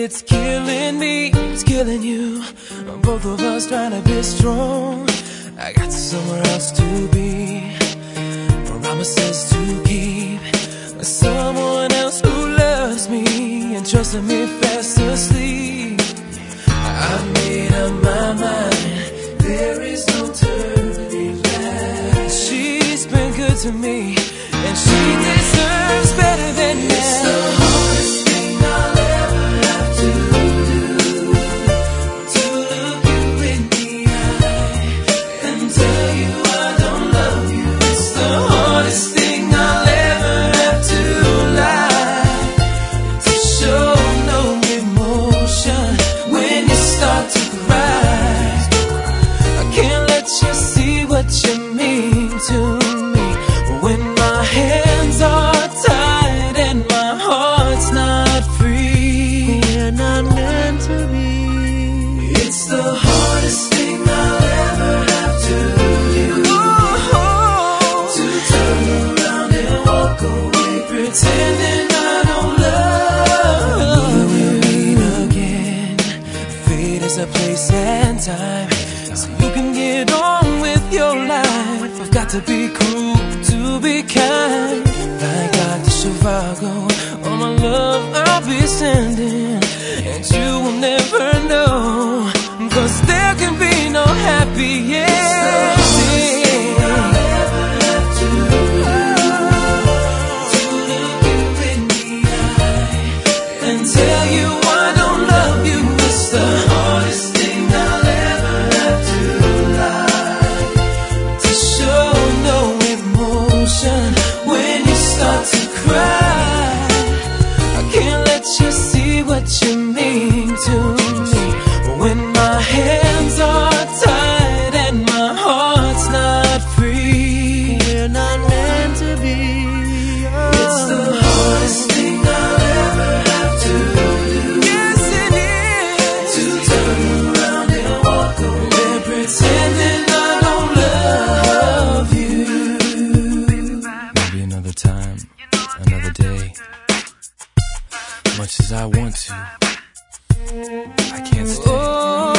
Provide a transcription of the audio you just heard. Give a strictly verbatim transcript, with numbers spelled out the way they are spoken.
it's killing me, it's killing you. Both of us trying to be strong. I got somewhere else to be, promises to keep, someone else who loves me and trusted me fast asleep. I made up my mind, there is no turning back. She's been good to me, and she deserves better than that. It's the hardest thing I'll ever have to do, to look you in the eye and tell you I don't love you. It's the hardest thing I'll ever have to lie, to show no emotion when you start to cry. I can't let you see what you mean to me when my hands are tied and my heart's not free. We're not meant to be. It's the hardest thing I'll ever have to do, to turn around and walk away, pretending I don't love you. We'll meet again. Fate is a place and time, so you can get on with your life. I've got to be cruel to be kind, like out to Chicago. All my love I'll be sending, and you will never know, cause there can be no happy ending. Tell you I don't love you. It's the hardest thing I'll ever have to lie, to show no emotion when you start to cry. I can't let you see what you mean to me when my hands are tied and my heart's not free. We're not meant to be. Oh. It's the hardest thing I'll ever have to do. Yes, it is. To turn around and walk away, pretending I don't love you. Maybe another time, another day. Much as I want to, I can't stay. Oh.